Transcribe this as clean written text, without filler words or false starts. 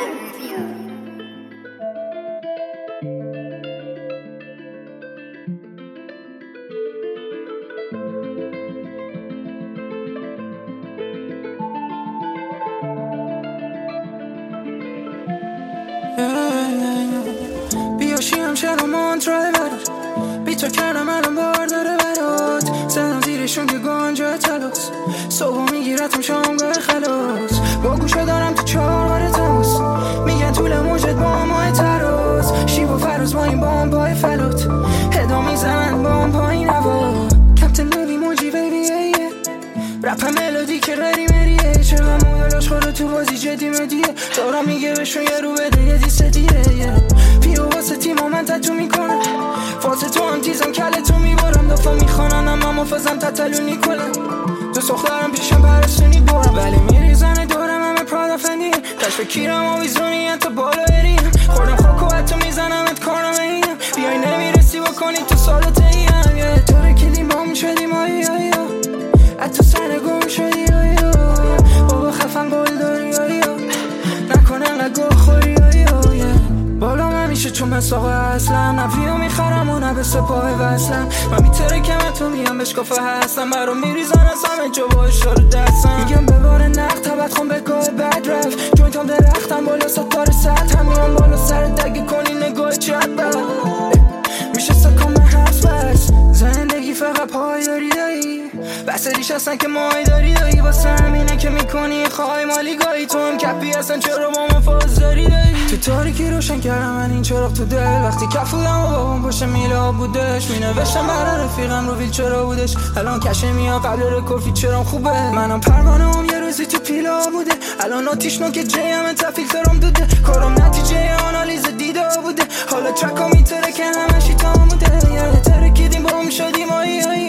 بیاشیم چرا مانترای برات بی تو کردم الان بار داره برات زدم زیرشون که گنجه تلاس صبح میگیرتم شامگاه خلاص با گوشه دارم تو چهار تماس میگن طول موجت با ماه تراز شیب و فراز با این بامبای فلات هدا میزن بام پایین هوا کپتن موی موجی بیبی رپ ملودی که ردی مریه چقدر مودلاش خوره تو بازی جدی مدیه دارم میگه بهشون یه رو بده یه دیسه دیره پیو واسه تیما من تتو میکنم فاسه تو هم تیزم کله تو میبارم دفعه میخوانن اما مفازم تتلونی کنم دو سختارم پیشم برسونی دورم ولی میریزن دورم همه پرادا فندی کشف کیرم و ویزونی حتی بالا بریم خوردم خاک و حتی میزنم ات کارم اینم بیای نمیرسی بکنی تو سالت ایم یه طور کلیم با میشدیم تو سر گم شدی بابا خفن بال داری نکنه نگاه خوری بالا من میشه چون مساقه اصلا نفیو میخرم و نه به سپاه وصلم من میترکم تو میام بشکافه هستم برام میریزن از همه جا با اشاره دستم میگم بباره نقد تبت خون بگاه بد رفت جوینتام درختم بالا ستاره سطح هم میام بالا سر دگه کنی نگاه چت بر میشه سکام حبس بس زندگی فقط پایداری دایی بس ریش هستن که مای داری دایی واسه همینه که میکنی خواهی مالی گاهی تو هم کپی هستن چرا با من فاز داری دایی تو تاریکی روشن کردم من این چراغ تو دل وقتی کفودم و بابام پشت میلا بودش مینوشتم برای رفیقم رو ویل چرا بودش الان کشه میاد قبل رکورفی چرام خوبه منم پروانه هم یه روزی تو پیلا بوده الان آتیش نو که جیم تفیلترم دوده کارم نتیجه آنالیز دیده بوده حالا چکا میتره که همشی تا بوده یه ترکیدیم با هم شدیم